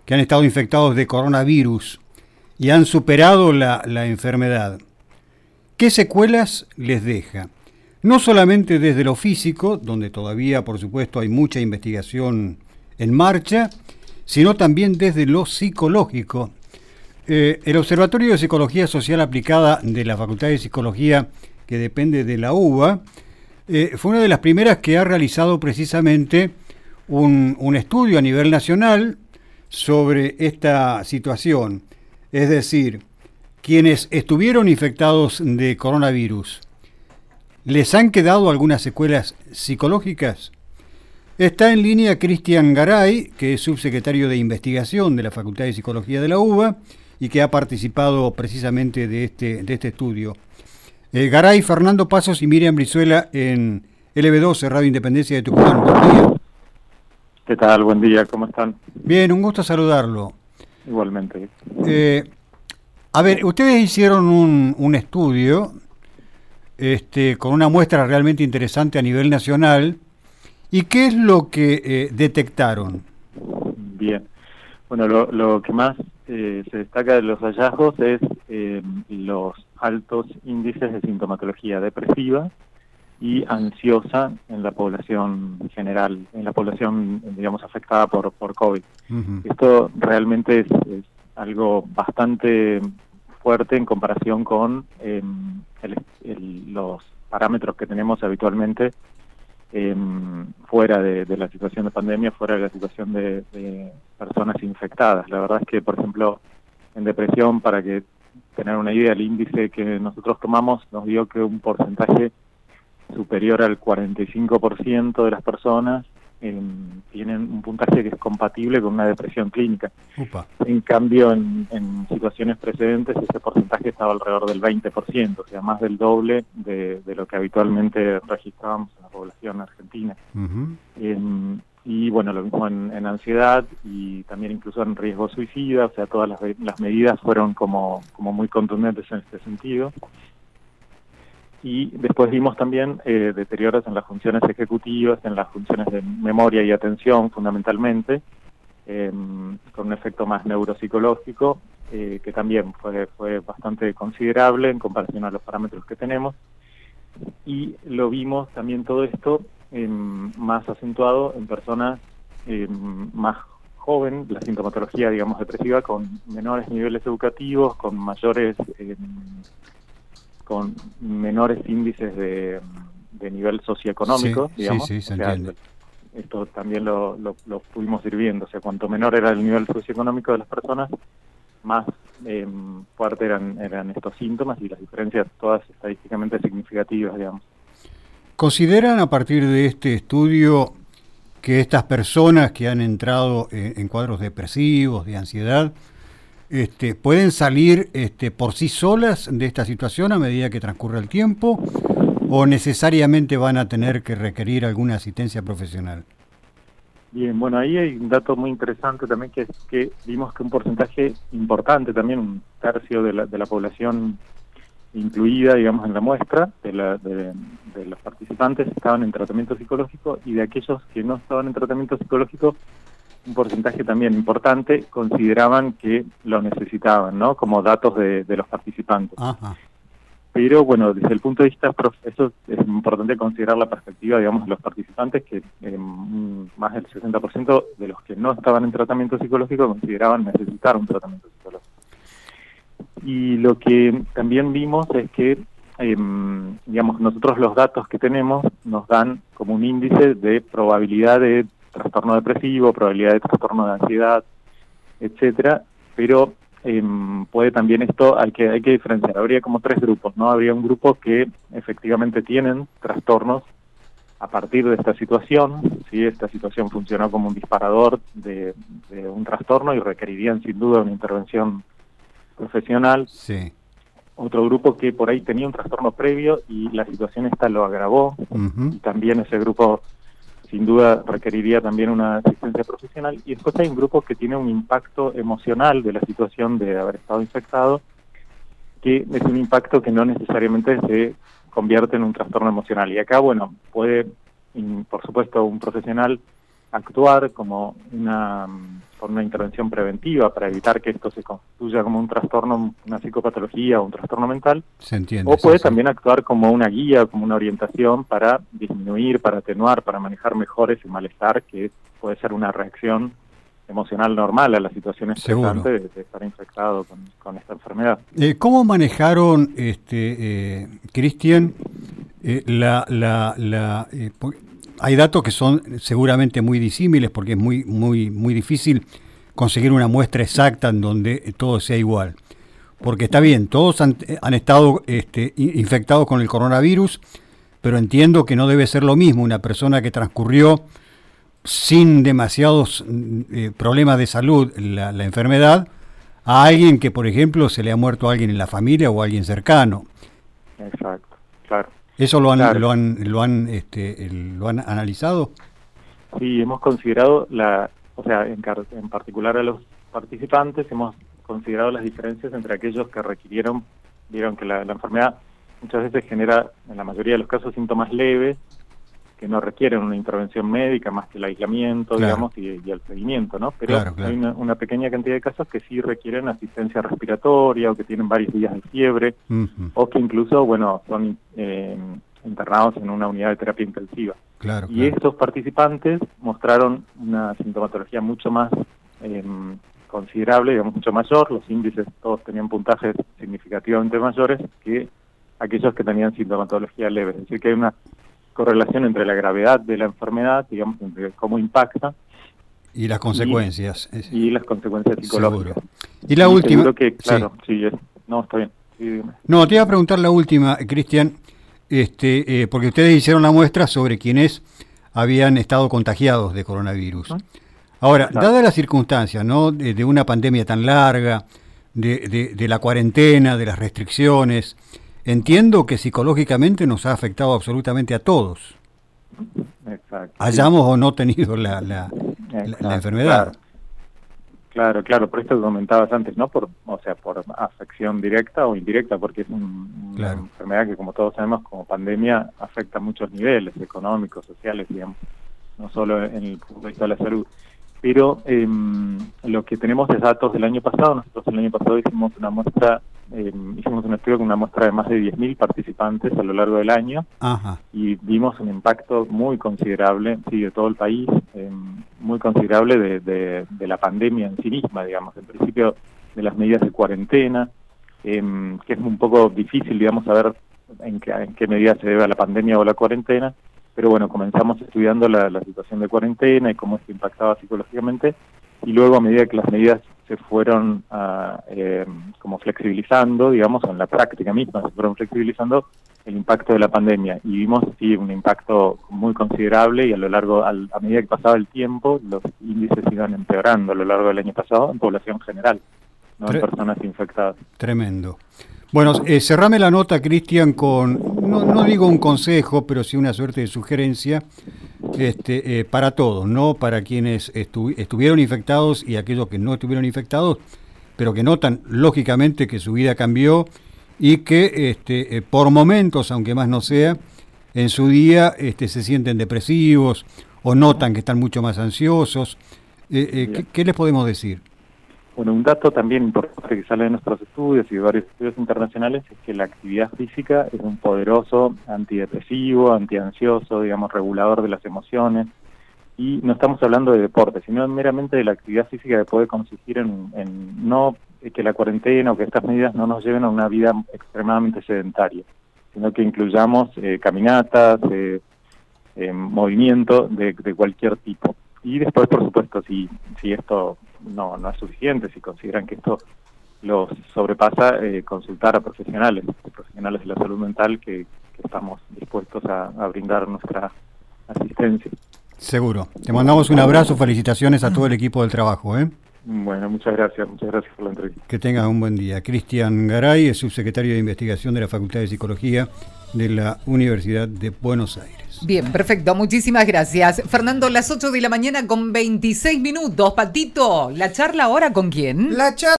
que han estado infectados de coronavirus y han superado la enfermedad, ¿qué secuelas les deja? No solamente desde lo físico, donde todavía, por supuesto, hay mucha investigación en marcha, sino también desde lo psicológico. El Observatorio de Psicología Social Aplicada de la Facultad de Psicología, que depende de la UBA, fue una de las primeras que ha realizado precisamente un estudio a nivel nacional sobre esta situación. Es decir, quienes estuvieron infectados de coronavirus, ¿les han quedado algunas secuelas psicológicas? Está en línea Cristian Garay, que es subsecretario de Investigación de la Facultad de Psicología de la UBA y que ha participado precisamente de este estudio. Garay, Fernando Pasos y Miriam Brizuela en LB12, Radio Independencia de Tucumán. Buen día. ¿Qué tal? Buen día, ¿cómo están? Bien, un gusto saludarlo. Igualmente. A ver, ustedes hicieron un estudio con una muestra realmente interesante a nivel nacional. ¿Y qué es lo que detectaron? Bien. Bueno, lo que más se destaca de los hallazgos es los altos índices de sintomatología depresiva y ansiosa en la población general, en la población, digamos, afectada por COVID. Uh-huh. Esto realmente es algo bastante fuerte en comparación con los parámetros que tenemos habitualmente fuera de la situación de pandemia, fuera de la situación de personas infectadas. La verdad es que, por ejemplo, en depresión, para que tener una idea, el índice que nosotros tomamos nos dio que un porcentaje superior al 45% de las personas tienen un puntaje que es compatible con una depresión clínica. Upa. En cambio, en situaciones precedentes ese porcentaje estaba alrededor del 20%, o sea, más del doble de lo que habitualmente registrábamos en la población argentina. Uh-huh. Y bueno, lo mismo en ansiedad y también incluso en riesgo suicida, o sea, todas las medidas fueron como muy contundentes en este sentido. Y después vimos también deterioros en las funciones ejecutivas, en las funciones de memoria y atención fundamentalmente, con un efecto más neuropsicológico, que también fue bastante considerable en comparación a los parámetros que tenemos. Y lo vimos también todo esto más acentuado en personas más jóvenes, la sintomatología, digamos, depresiva, con menores niveles educativos, con menores índices de nivel socioeconómico, sí, digamos. Sí, se entiende. Esto también lo pudimos ir viendo. O sea, cuanto menor era el nivel socioeconómico de las personas, más fuerte eran estos síntomas y las diferencias todas estadísticamente significativas, digamos. ¿Consideran a partir de este estudio que estas personas que han entrado en cuadros depresivos, de ansiedad, pueden salir por sí solas de esta situación a medida que transcurre el tiempo o necesariamente van a tener que requerir alguna asistencia profesional? Bien, bueno, ahí hay un dato muy interesante también, que es que vimos que un porcentaje importante, también un tercio de la población incluida, digamos, en la muestra de los participantes estaban en tratamiento psicológico, y de aquellos que no estaban en tratamiento psicológico, un porcentaje también importante consideraban que lo necesitaban, ¿no? Como datos de los participantes. Ajá. Pero bueno, desde el punto de vista, eso es importante considerar la perspectiva, digamos, de los participantes, que más del 60% de los que no estaban en tratamiento psicológico consideraban necesitar un tratamiento psicológico. Y lo que también vimos es que, digamos, nosotros los datos que tenemos nos dan como un índice de probabilidad de trastorno depresivo, probabilidad de trastorno de ansiedad, etcétera, pero puede también esto, hay que diferenciar. Habría como tres grupos, ¿no? Habría un grupo que efectivamente tienen trastornos a partir de esta situación, ¿sí? Esta situación funcionó como un disparador de un trastorno y requerirían sin duda una intervención profesional. Sí. Otro grupo que por ahí tenía un trastorno previo y la situación esta lo agravó, uh-huh. Y también ese grupo sin duda requeriría también una asistencia profesional. Y después hay un grupo que tiene un impacto emocional de la situación de haber estado infectado, que es un impacto que no necesariamente se convierte en un trastorno emocional. Y acá, bueno, puede, por supuesto, un profesional actuar como con una intervención preventiva para evitar que esto se constituya como un trastorno, una psicopatología o un trastorno mental. Se entiende. O puede también actuar como una guía, como una orientación para disminuir, para atenuar, para manejar mejor ese malestar que puede ser una reacción emocional normal a la situación estresante de estar infectado con esta enfermedad. ¿Cómo manejaron, Cristian, hay datos que son seguramente muy disímiles porque es muy difícil conseguir una muestra exacta en donde todo sea igual? Porque está bien, todos han estado infectados con el coronavirus, pero entiendo que no debe ser lo mismo una persona que transcurrió sin demasiados problemas de salud la enfermedad a alguien que, por ejemplo, se le ha muerto a alguien en la familia o a alguien cercano. Exacto, claro. ¿Eso lo han analizado? Sí, hemos considerado en particular a los participantes, hemos considerado las diferencias entre aquellos que vieron que la enfermedad muchas veces genera, en la mayoría de los casos, síntomas leves, que no requieren una intervención médica más que el aislamiento, digamos, y el seguimiento, ¿no? Pero hay una pequeña cantidad de casos que sí requieren asistencia respiratoria o que tienen varios días de fiebre, o que incluso, son internados en una unidad de terapia intensiva. Y estos participantes mostraron una sintomatología mucho más considerable, digamos, mucho mayor. Los índices todos tenían puntajes significativamente mayores que aquellos que tenían sintomatología leve. Es decir, que hay una correlación entre la gravedad de la enfermedad, digamos, entre cómo impacta y las consecuencias y las consecuencias psicológicas. Seguro. Y la última, seguro que, claro, no, está bien. Sí, no, te iba a preguntar la última, Cristian, porque ustedes hicieron la muestra sobre quienes habían estado contagiados de coronavirus. Ahora, dadas las circunstancias, ¿no?, de una pandemia tan larga, de la cuarentena, de las restricciones, entiendo que psicológicamente nos ha afectado absolutamente a todos. Exacto. Hayamos o no tenido la enfermedad. Claro, por esto que comentabas antes, ¿no? Por afección directa o indirecta, porque es una enfermedad que, como todos sabemos, como pandemia afecta a muchos niveles, económicos, sociales, digamos, no solo en el punto de vista de la salud. Pero lo que tenemos es datos del año pasado. Nosotros el año pasado hicimos un estudio con una muestra de más de 10.000 participantes a lo largo del año. Ajá. Y vimos un impacto muy considerable, de todo el país, muy considerable de la pandemia en sí misma, digamos. En principio, de las medidas de cuarentena, que es un poco difícil, digamos, saber en qué medida se debe a la pandemia o la cuarentena. Pero bueno, comenzamos estudiando la situación de cuarentena y cómo esto impactaba psicológicamente, y luego a medida que las medidas se fueron como flexibilizando, digamos, en la práctica misma se fueron flexibilizando, el impacto de la pandemia, y vimos un impacto muy considerable, y a medida que pasaba el tiempo, los índices iban empeorando a lo largo del año pasado en población general, no en personas infectadas. Tremendo. Bueno, cerrame la nota, Cristian, con, no digo un consejo, pero sí una suerte de sugerencia para todos, ¿no? Para quienes estuvieron infectados y aquellos que no estuvieron infectados, pero que notan, lógicamente, que su vida cambió y que por momentos, aunque más no sea, en su día se sienten depresivos o notan que están mucho más ansiosos. ¿Qué les podemos decir? Bueno, un dato también importante que sale de nuestros estudios y de varios estudios internacionales es que la actividad física es un poderoso antidepresivo, antiansioso, digamos, regulador de las emociones. Y no estamos hablando de deporte, sino meramente de la actividad física que puede consistir en no que la cuarentena o que estas medidas no nos lleven a una vida extremadamente sedentaria, sino que incluyamos caminatas, movimiento de cualquier tipo. Y después, por supuesto, si esto no es suficiente, si consideran que esto los sobrepasa, consultar a profesionales de la salud mental que estamos dispuestos a brindar nuestra asistencia. Seguro. Te mandamos un abrazo, felicitaciones a todo el equipo del trabajo. Bueno, muchas gracias por la entrevista. Que tengas un buen día. Cristian Garay es subsecretario de Investigación de la Facultad de Psicología de la Universidad de Buenos Aires. Bien, perfecto, muchísimas gracias. Fernando, las 8 de la mañana con 26 minutos. Patito, ¿la charla ahora con quién? La charla